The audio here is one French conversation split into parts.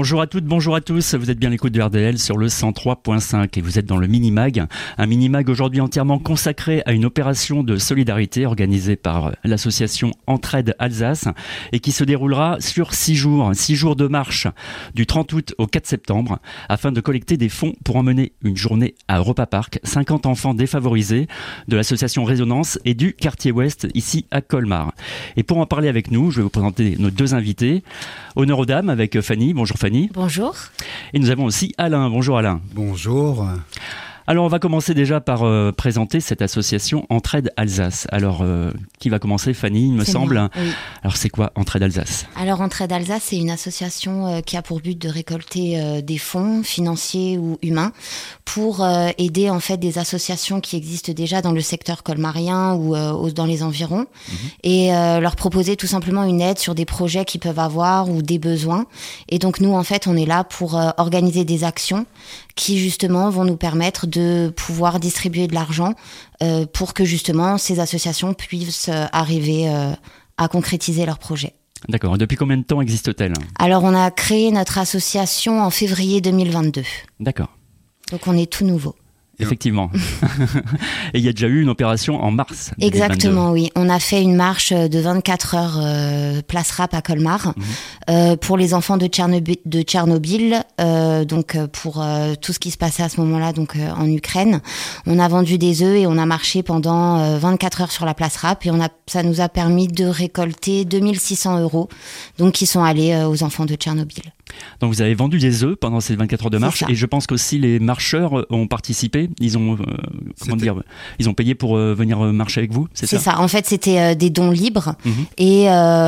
Bonjour à toutes, bonjour à tous, vous êtes bien à l'écoute de RDL sur le 103.5 et vous êtes dans le Mini-Mag. Un Mini-Mag aujourd'hui entièrement consacré à une opération de solidarité organisée par l'association Entraide Alsace et qui se déroulera sur 6 jours de marche du 30 août au 4 septembre afin de collecter des fonds pour emmener une journée à Europa Park 50 enfants défavorisés de l'association Résonance et du quartier Ouest ici à Colmar. Et pour en parler avec nous, je vais vous présenter nos deux invités. Honneur aux dames avec Fanny. Bonjour Fanny. Bonjour. Et nous avons aussi Alain. Bonjour Alain. Bonjour. Alors on va commencer déjà par présenter cette association Entraide Alsace. Alors qui va commencer? Fanny, il me semble. Moi, oui. Alors c'est quoi Entraide Alsace? Alors Entraide Alsace, c'est une association qui a pour but de récolter des fonds financiers ou humains pour aider en fait des associations qui existent déjà dans le secteur colmarien ou dans les environs et leur proposer tout simplement une aide sur des projets qu'ils peuvent avoir ou des besoins. Et donc nous en fait on est là pour organiser des actions qui justement vont nous permettre de pouvoir distribuer de l'argent pour que justement ces associations puissent arriver à concrétiser leurs projets. D'accord. Et depuis combien de temps existe-t-elle? Alors on a créé notre association en février 2022. D'accord. Donc on est tout nouveau. Effectivement. Et il y a déjà eu une opération en mars 2022. Exactement, oui. On a fait une marche de 24 heures place Rapp à Colmar pour les enfants de Tchernobyl, donc pour tout ce qui se passait à ce moment-là donc en Ukraine. On a vendu des œufs et on a marché pendant 24 heures sur la place Rapp et ça nous a permis de récolter 2600 €, donc qui sont allés aux enfants de Tchernobyl. Donc vous avez vendu des œufs pendant ces 24 heures de marche et je pense qu'aussi les marcheurs ont participé. Ils ont ils ont payé pour venir marcher avec vous, c'est ça? C'est ça. En fait, c'était des dons libres et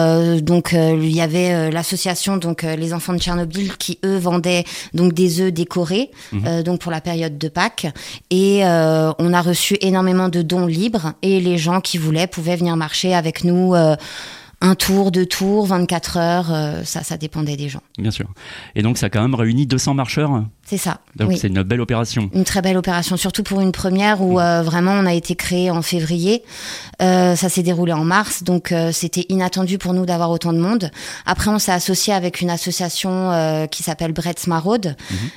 donc il y avait l'association donc les enfants de Tchernobyl qui eux vendaient donc des œufs décorés donc pour la période de Pâques et on a reçu énormément de dons libres et les gens qui voulaient pouvaient venir marcher avec nous. Un tour, 2 tours, 24 heures, ça dépendait des gens. Bien sûr. Et donc ça a quand même réuni 200 marcheurs. C'est ça. Donc oui. c'est une belle opération. Une très belle opération, surtout pour une première où vraiment on a été créé en février. Ça s'est déroulé en mars, donc c'était inattendu pour nous d'avoir autant de monde. Après, on s'est associé avec une association qui s'appelle Bretz Maraude,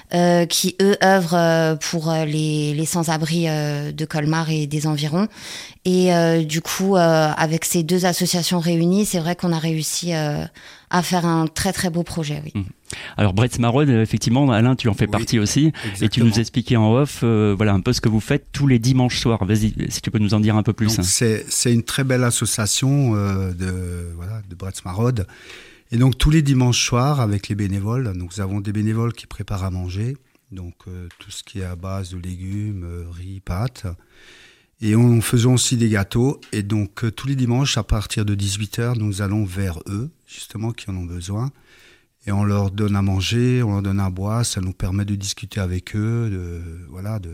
qui eux œuvrent pour les sans-abri de Colmar et des environs. Et du coup, avec ces deux associations réunies, c'est vrai qu'on a réussi à faire un très très beau projet, oui. Alors Bretz Maraude, effectivement, Alain, tu en fais partie aussi, exactement. et tu nous expliquais en off, voilà un peu ce que vous faites tous les dimanches soirs. Vas-y, si tu peux nous en dire un peu plus. Donc, c'est une très belle association de Bretz Maraude. Et donc tous les dimanches soirs avec les bénévoles, donc, nous avons des bénévoles qui préparent à manger, donc tout ce qui est à base de légumes, riz, pâtes. Et on faisons aussi des gâteaux. Et donc, tous les dimanches, à partir de 18h, nous allons vers eux, justement, qui en ont besoin. Et on leur donne à manger, on leur donne à boire. Ça nous permet de discuter avec eux, de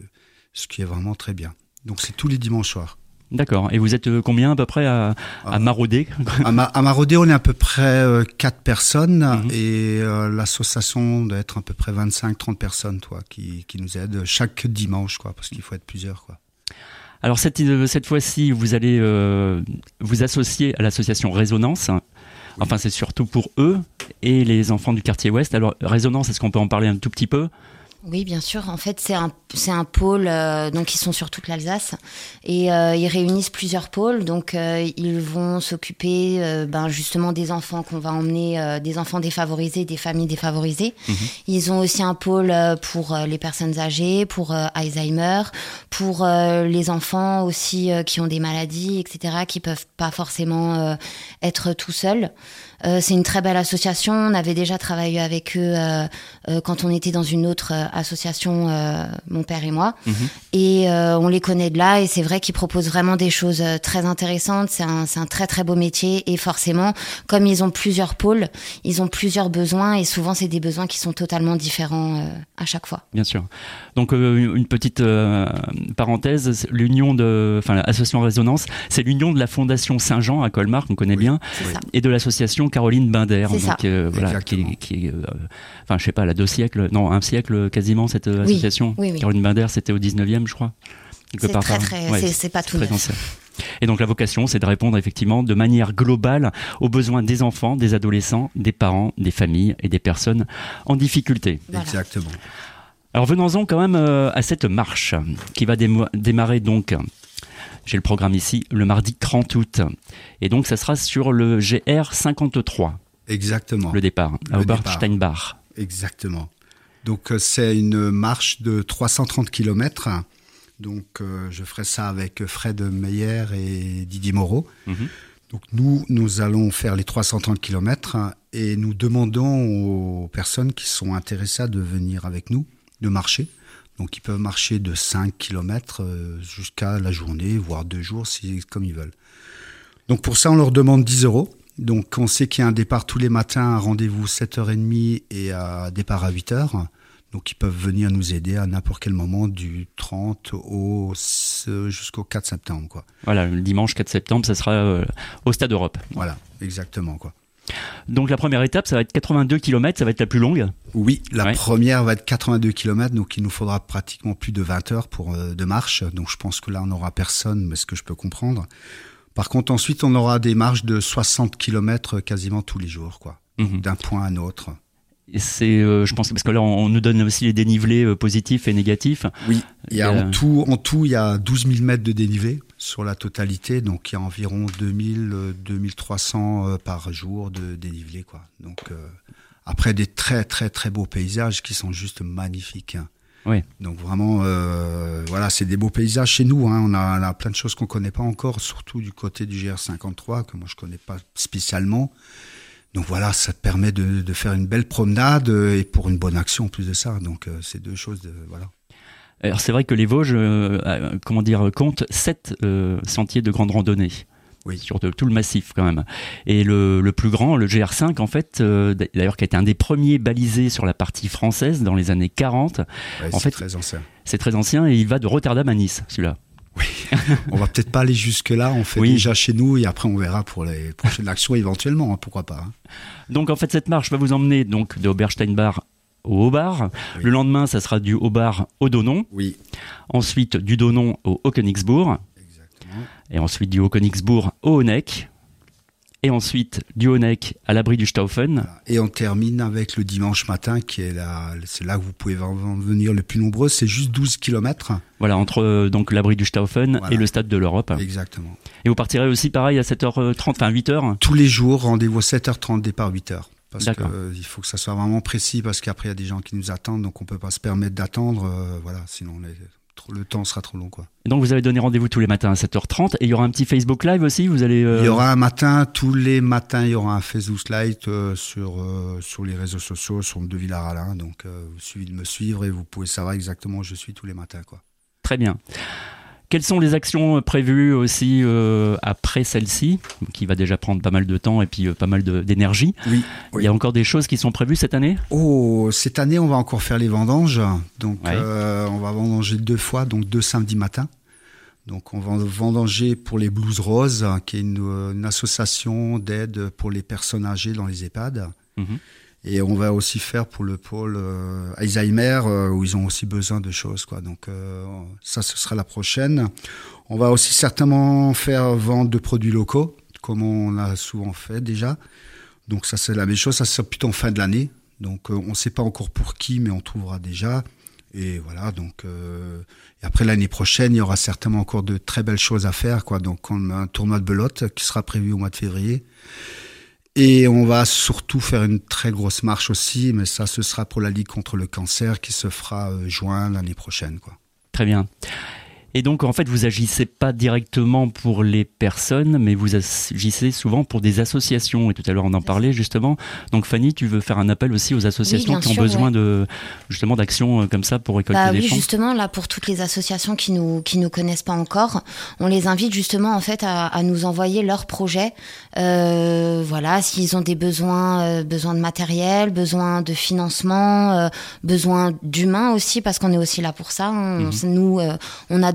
ce qui est vraiment très bien. Donc, c'est tous les dimanches soirs. D'accord. Et vous êtes combien à peu près à marauder? À marauder, on est à peu près 4 personnes. Et l'association doit être à peu près 25-30 personnes qui nous aident chaque dimanche, parce qu'il faut être plusieurs, Alors cette fois-ci, vous allez vous associer à l'association Résonance. Enfin, c'est surtout pour eux et les enfants du quartier Ouest. Alors, Résonance, est-ce qu'on peut en parler un tout petit peu? Oui, bien sûr. En fait, c'est un pôle, donc ils sont sur toute l'Alsace et ils réunissent plusieurs pôles. Donc, ils vont s'occuper, justement des enfants qu'on va emmener, des enfants défavorisés, des familles défavorisées. Ils ont aussi un pôle pour les personnes âgées, pour Alzheimer, pour les enfants aussi qui ont des maladies, etc., qui peuvent pas forcément être tout seuls. C'est une très belle association. On avait déjà travaillé avec eux quand on était dans une autre association, mon père et moi. Et on les connaît de là. Et c'est vrai qu'ils proposent vraiment des choses très intéressantes. C'est un très très beau métier. Et forcément, comme ils ont plusieurs pôles, ils ont plusieurs besoins. Et souvent, c'est des besoins qui sont totalement différents à chaque fois. Bien sûr. Donc, une petite parenthèse. L'association Résonance, c'est l'union de la Fondation Saint-Jean à Colmar, qu'on connaît bien, et de l'association Caroline Binder, donc, qui est, je sais pas, elle a 2 siècles, non, 1 siècle quasiment, cette association. Oui. Caroline Binder, c'était au 19e, je crois. C'est pas tout neuf. Et donc la vocation, c'est de répondre effectivement de manière globale aux besoins des enfants, des adolescents, des parents, des familles et des personnes en difficulté. Voilà. Exactement. Alors venons-en quand même à cette marche qui va démarrer donc, j'ai le programme ici, le mardi 30 août. Et donc ça sera sur le GR 53. Exactement. Le départ, à Obersteinbach. Exactement. Donc c'est une marche de 330 km. Donc je ferai ça avec Fred Meyer et Didier Moreau. Donc nous allons faire les 330 km et nous demandons aux personnes qui sont intéressées de venir avec nous, de marcher. Donc ils peuvent marcher de 5 km jusqu'à la journée, voire 2 jours, comme ils veulent. Donc pour ça, on leur demande 10 €. Donc on sait qu'il y a un départ tous les matins, un rendez-vous 7h30 et un départ à 8h. Donc ils peuvent venir nous aider à n'importe quel moment du 30 jusqu'au 4 septembre. Quoi. Voilà, le dimanche 4 septembre, ça sera au Stade Europe. Voilà, exactement. Quoi. Donc la première étape, ça va être 82 km, ça va être la plus longue. Oui, la première va être 82 km, donc il nous faudra pratiquement plus de 20 heures de marche. Donc je pense que là, on n'aura personne, mais ce que je peux comprendre. Par contre, ensuite, on aura des marches de 60 km quasiment tous les jours, quoi, d'un point à un autre. Et c'est, je pense, parce que là, on nous donne aussi les dénivelés positifs et négatifs. Oui, il y a en tout, il y a 12 000 mètres de dénivelé sur la totalité, donc il y a environ 2300 par jour de dénivelé, quoi. Donc, après, des très, très, très beaux paysages qui sont juste magnifiques. Oui. Donc vraiment, voilà, c'est des beaux paysages chez nous. On a plein de choses qu'on ne connaît pas encore, surtout du côté du GR53, que moi je ne connais pas spécialement. Donc voilà, ça te permet de faire une belle promenade et pour une bonne action en plus de ça. Donc c'est deux choses, voilà. Alors c'est vrai que les Vosges, comptent 7 sentiers de grande randonnée. Oui. Sur tout le massif quand même. Et le plus grand, le GR5 en fait, d'ailleurs qui a été un des premiers balisés sur la partie française dans les années 40. Ouais, en fait, très ancien. C'est très ancien et il va de Rotterdam à Nice, celui-là. Oui, on va peut-être pas aller jusque-là, on fait déjà chez nous et après on verra pour les prochaines actions éventuellement, pourquoi pas. Donc en fait cette marche va vous emmener donc de Obersteinbach au Haut-Bar. Oui. Le lendemain, ça sera du Haut-Bar au Donon. Oui. Ensuite du Donon au Haut-Königsbourg. Et ensuite du Haut-Königsbourg au Honeck. Et ensuite du Honeck à l'abri du Staufen. Et on termine avec le dimanche matin, qui est là, c'est là que vous pouvez venir le plus nombreux. C'est juste 12 km. Voilà, entre donc l'abri du Staufen et le Stade de l'Europe. Exactement. Et vous partirez aussi pareil à 7h30, enfin 8h. Tous les jours, rendez-vous à 7h30, départ 8h. Parce qu'il faut que ça soit vraiment précis, parce qu'après il y a des gens qui nous attendent, donc on ne peut pas se permettre d'attendre. Voilà, sinon le temps sera trop long, quoi. Et donc vous avez donné rendez-vous tous les matins à 7h30 et il y aura un petit Facebook Live aussi, vous allez Il y aura tous les matins il y aura un Facebook Live sur les réseaux sociaux, sur De Villard-Alain, donc vous suffit de me suivre et vous pouvez savoir exactement où je suis tous les matins, quoi. Très bien. Quelles sont les actions prévues aussi après celle-ci, qui va déjà prendre pas mal de temps et puis pas mal d'énergie? Oui. Il y a encore des choses qui sont prévues cette année? Cette année, on va encore faire les vendanges. Donc, on va vendanger 2 fois, donc 2 samedis matins. Donc, on va vendanger pour les Blues Roses, qui est une association d'aide pour les personnes âgées dans les EHPAD. Et on va aussi faire pour le pôle Alzheimer, où ils ont aussi besoin de choses, quoi. Donc ça, ce sera la prochaine. On va aussi certainement faire vendre de produits locaux, comme on l'a souvent fait déjà. Donc ça, c'est la même chose. Ça sera plutôt en fin de l'année. Donc on ne sait pas encore pour qui, mais on trouvera déjà. Et voilà, donc et après l'année prochaine, il y aura certainement encore de très belles choses à faire, quoi. Donc comme un tournoi de belote qui sera prévu au mois de février. Et on va surtout faire une très grosse marche aussi, mais ça, ce sera pour la Ligue contre le cancer qui se fera juin l'année prochaine, quoi. Très bien. Et donc, en fait, vous agissez pas directement pour les personnes, mais vous agissez souvent pour des associations. Et tout à l'heure, on en parlait justement. Donc, Fanny, tu veux faire un appel aussi aux associations qui ont besoin justement d'actions comme ça pour récolter des fonds? Oui, justement, là, pour toutes les associations qui nous connaissent pas encore, on les invite justement en fait à nous envoyer leurs projets. Voilà, s'ils ont des besoins de matériel, besoin de financement, besoin d'humains aussi, parce qu'on est aussi là pour ça. Nous, on a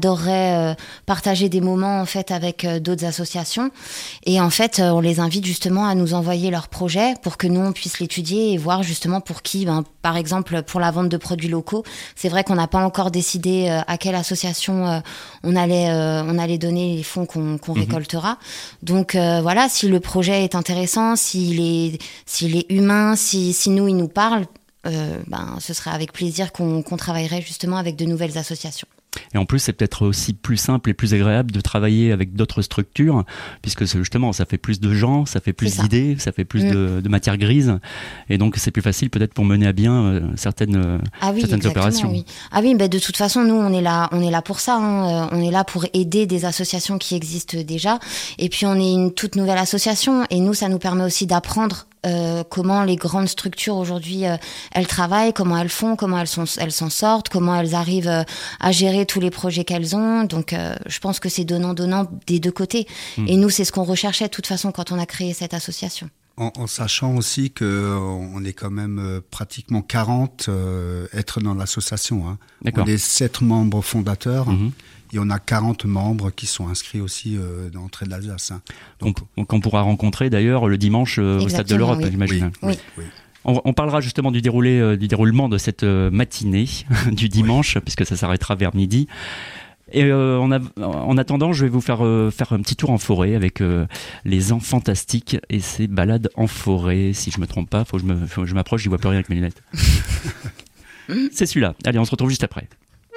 adoreraient partager des moments en fait avec d'autres associations. Et en fait, on les invite justement à nous envoyer leurs projets pour que nous on puisse l'étudier et voir justement pour qui. Par exemple, pour la vente de produits locaux, c'est vrai qu'on n'a pas encore décidé à quelle association on allait donner les fonds qu'on récoltera. Donc voilà, si le projet est intéressant, s'il est humain, si nous il nous parle. Ce serait avec plaisir qu'on travaillerait justement avec de nouvelles associations. Et en plus, c'est peut-être aussi plus simple et plus agréable de travailler avec d'autres structures, puisque justement, ça fait plus de gens, ça fait plus d'idées, ça fait plus de matière grise, et donc c'est plus facile peut-être pour mener à bien certaines opérations. Oui. Ah oui, de toute façon, nous, on est là pour ça. On est là pour aider des associations qui existent déjà, et puis on est une toute nouvelle association, et nous, ça nous permet aussi d'apprendre comment les grandes structures aujourd'hui elles travaillent, comment elles font, comment elles s'en sortent, comment elles arrivent à gérer tous les projets qu'elles ont. Donc je pense que c'est donnant des deux côtés. Et nous, c'est ce qu'on recherchait de toute façon quand on a créé cette association. En sachant aussi qu'on est quand même pratiquement 40 être dans l'association. Hein. On est 7 membres fondateurs. Et on a 40 membres qui sont inscrits aussi dans Entraide d'Alsace. Hein. Donc, on pourra rencontrer d'ailleurs le dimanche au Stade de l'Europe, j'imagine. Oui. On parlera justement du déroulement de cette matinée du dimanche, puisque ça s'arrêtera vers midi. Et en attendant, je vais vous faire un petit tour en forêt avec les enfants fantastiques et ces balades en forêt. Si je me trompe pas, faut que je m'approche, j'y vois plus rien avec mes lunettes. C'est celui-là. Allez, on se retrouve juste après.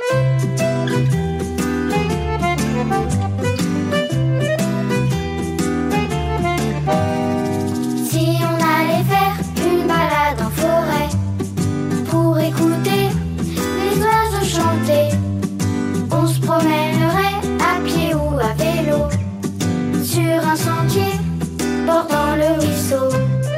Bordant le ruisseau,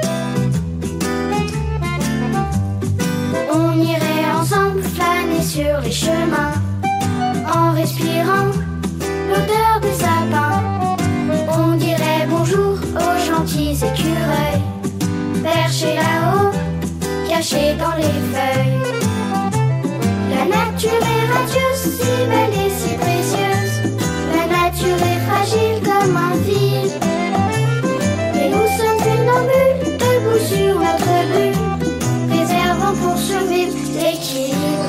on irait ensemble flâner sur les chemins, en respirant l'odeur des sapins. On dirait bonjour aux gentils écureuils, perchés là-haut, cachés dans les feuilles. La nature est radieuse, si belle et si précieuse. La nature est fragile comme un fil. Debout sur notre but, réservant pour survivre l'équilibre.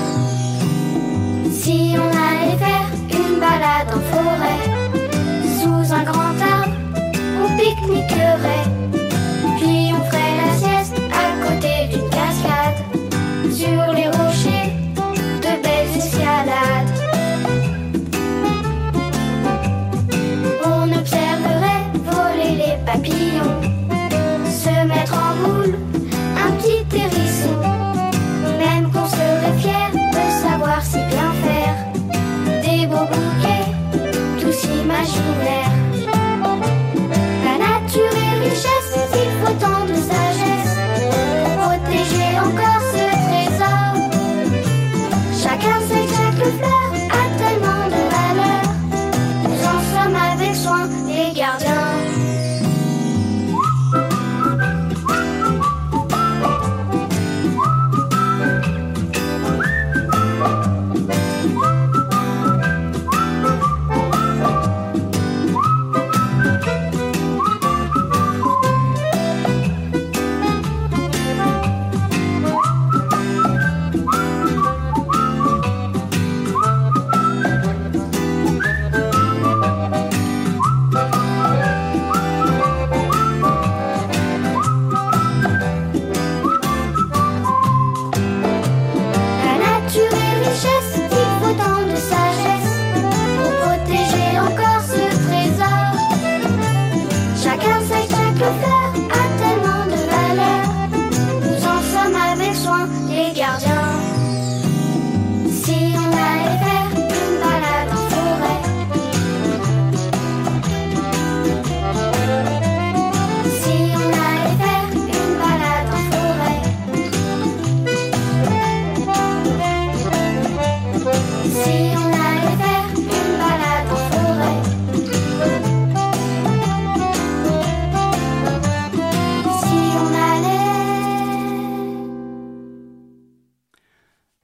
Si on allait faire une balade en forêt, sous un grand arbre, on pique-niquerait. Puis on ferait la sieste à côté d'une cascade, sur les rochers, de belles escalades. On observerait voler les papillons, se mettre en boule, un petit hérisson. Même qu'on serait fier de savoir si bien faire des beaux bouquets, tous imaginaires. La nature est richesse, il faut tant de sagesse pour protéger encore ce trésor. Chacun sait que chaque fleur a tellement de valeur. Nous en sommes avec soin les gardiens.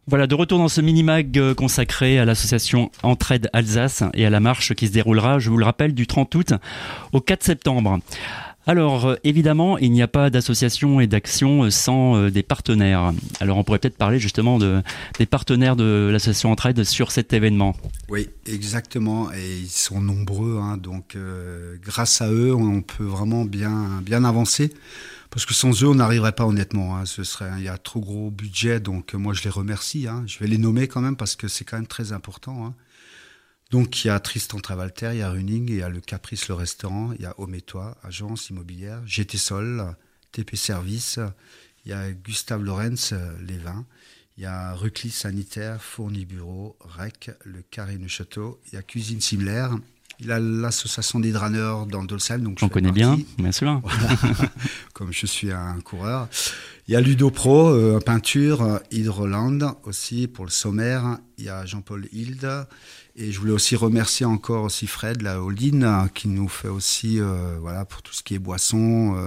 Voilà, de retour dans ce mini-mag consacré à l'association Entraide Alsace et à la marche qui se déroulera, je vous le rappelle, du 30 août au 4 septembre. Alors, évidemment, il n'y a pas d'association et d'action sans des partenaires. Alors, on pourrait peut-être parler justement des partenaires de l'association Entraide sur cet événement. Oui, exactement. Et ils sont nombreux. Donc, grâce à eux, on peut vraiment bien avancer. Parce que sans eux, on n'arriverait pas honnêtement. Il y a trop gros budget. Donc, moi, je les remercie. Je vais les nommer quand même parce que c'est quand même très important. Donc, il y a Tristan Travalter, il y a Running, il y a le Caprice, le restaurant, il y a Homme et Toi, agence immobilière, GT Sol, TP Service, il y a Gustave Lorenz, les vins, il y a Ruclis Sanitaire, Fourni Bureau, REC, le Carré Neuchâteau, il y a Cuisine Simler, il a l'association des draneurs dans le Dolcel. Donc on connaît bien sûr. Voilà. Comme je suis un coureur. Il y a Ludo Pro, peinture, Hydroland aussi pour le sommaire. Il y a Jean-Paul Hilde. Et je voulais aussi remercier encore aussi Fred, la holding, qui nous fait aussi pour tout ce qui est boissons,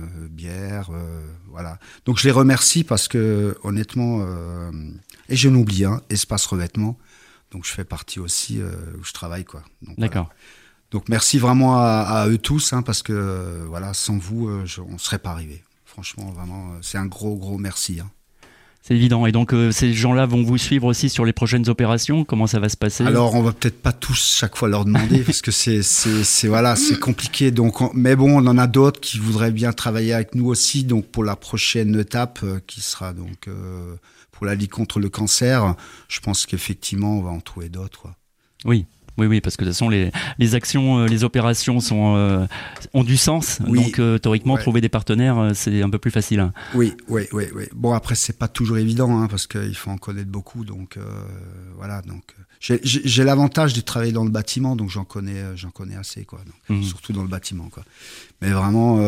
bière, voilà. Donc je les remercie parce que honnêtement, et je n'oublie Espace Revêtement. Donc je fais partie aussi où je travaille, quoi. Donc, d'accord. Voilà. Donc merci vraiment à eux tous, parce que sans vous, on ne serait pas arrivé. Franchement, vraiment, c'est un gros merci. C'est évident. Et donc, ces gens-là vont vous suivre aussi sur les prochaines opérations. Comment ça va se passer ? Alors, on va peut-être pas tous chaque fois leur demander parce que c'est compliqué. Donc, mais bon, on en a d'autres qui voudraient bien travailler avec nous aussi. Donc, pour la prochaine étape, qui sera donc pour la Ligue contre le cancer, je pense qu'effectivement, on va en trouver d'autres, quoi. Oui, parce que de toute façon, les actions, les opérations ont du sens. Oui, donc, théoriquement, trouver des partenaires, c'est un peu plus facile. Oui. Bon, après, c'est pas toujours évident, parce qu'il faut en connaître beaucoup. Donc, voilà. Donc, j'ai l'avantage de travailler dans le bâtiment, donc j'en connais assez, quoi. Donc, surtout dans le bâtiment, quoi. Mais vraiment,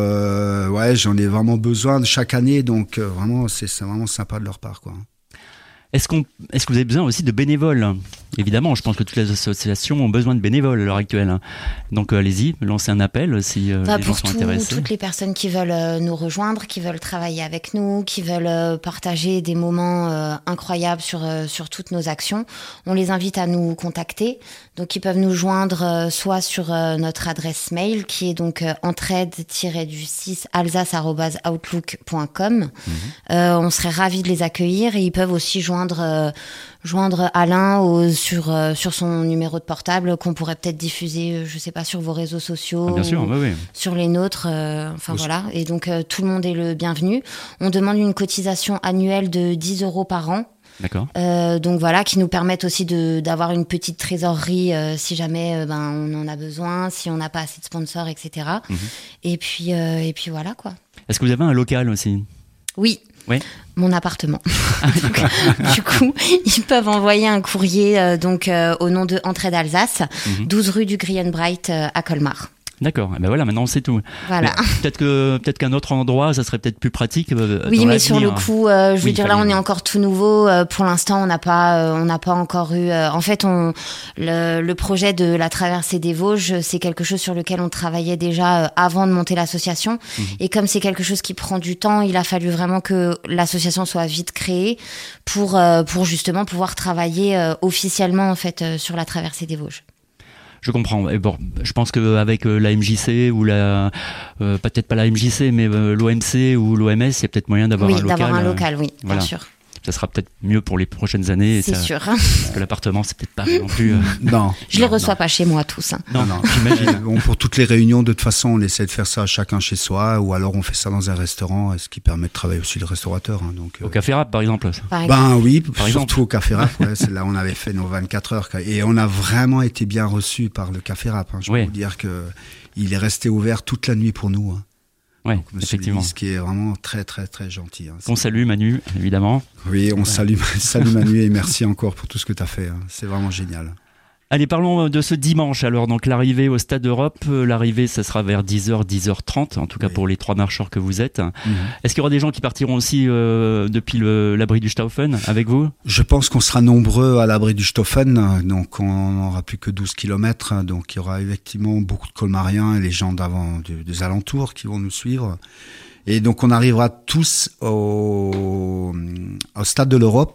j'en ai vraiment besoin chaque année. Donc, vraiment, c'est vraiment sympa de leur part, quoi. Est-ce que vous avez besoin aussi de bénévoles ? Évidemment, je pense que toutes les associations ont besoin de bénévoles à l'heure actuelle. Donc allez-y, lancez un appel si les gens sont intéressés. Pour toutes les personnes qui veulent nous rejoindre, qui veulent travailler avec nous, qui veulent partager des moments incroyables sur toutes nos actions, on les invite à nous contacter. Donc ils peuvent nous joindre soit sur notre adresse mail qui est donc entraide-du6alsace@outlook.com. On serait ravis de les accueillir et ils peuvent aussi joindre Alain sur son numéro de portable qu'on pourrait peut-être diffuser, je sais pas, sur vos réseaux sociaux, bien sûr, oui. Sur les nôtres, voilà. Et donc tout le monde est le bienvenu. On demande une cotisation annuelle de 10 € par an. D'accord. Donc voilà, qui nous permettent aussi d'avoir une petite trésorerie si jamais on en a besoin, si on n'a pas assez de sponsors, etc. Et puis voilà, quoi. Est-ce que vous avez un local aussi ? Oui. Mon appartement. Donc, du coup, ils peuvent envoyer un courrier au nom de Entraide Alsace, 12 rue du Grienbright à Colmar. D'accord, et ben voilà, maintenant on sait tout. Voilà. Peut-être qu'un autre endroit, ça serait peut-être plus pratique. Oui, mais sur le coup, je veux dire, là, on est encore tout nouveau. Pour l'instant, on n'a pas encore eu. En fait, le projet de la traversée des Vosges, c'est quelque chose sur lequel on travaillait déjà avant de monter l'association. Et comme c'est quelque chose qui prend du temps, il a fallu vraiment que l'association soit vite créée pour justement pouvoir travailler officiellement en fait sur la traversée des Vosges. Je comprends. Et bon, je pense qu'avec la MJC ou peut-être pas la MJC, mais l'OMC ou l'OMS, il y a peut-être moyen d'avoir un local. Oui, d'avoir un local, oui, voilà. Bien sûr. Ça sera peut-être mieux pour les prochaines années. C'est sûr. Parce que l'appartement, c'est peut-être pas non plus. Non. Je les reçois pas chez moi tous. Non, j'imagine. Bon, pour toutes les réunions, de toute façon, on essaie de faire ça chacun chez soi, ou alors on fait ça dans un restaurant, ce qui permet de travailler aussi le restaurateur. Donc, au Café Rap, par exemple. Oui, surtout au Café Rap. C'est là où on avait fait nos 24 heures. Et on a vraiment été bien reçus par le Café Rap. Je peux vous dire qu'il est resté ouvert toute la nuit pour nous. Oui, effectivement. Ce qui est vraiment très, très, très gentil. On salue Manu, évidemment. Oui, on salue Manu et merci encore pour tout ce que tu as fait. C'est vraiment génial. Allez, parlons de ce dimanche. Alors, donc l'arrivée au Stade Europe, l'arrivée, ça sera vers 10h, 10h30, en tout cas pour les 3 marcheurs que vous êtes. Est-ce qu'il y aura des gens qui partiront aussi depuis l'abri du Staufen avec vous ? Je pense qu'on sera nombreux à l'abri du Staufen, donc on n'aura plus que 12 km. Donc il y aura effectivement beaucoup de Colmariens et les gens des alentours qui vont nous suivre. Et donc on arrivera tous au Stade de l'Europe.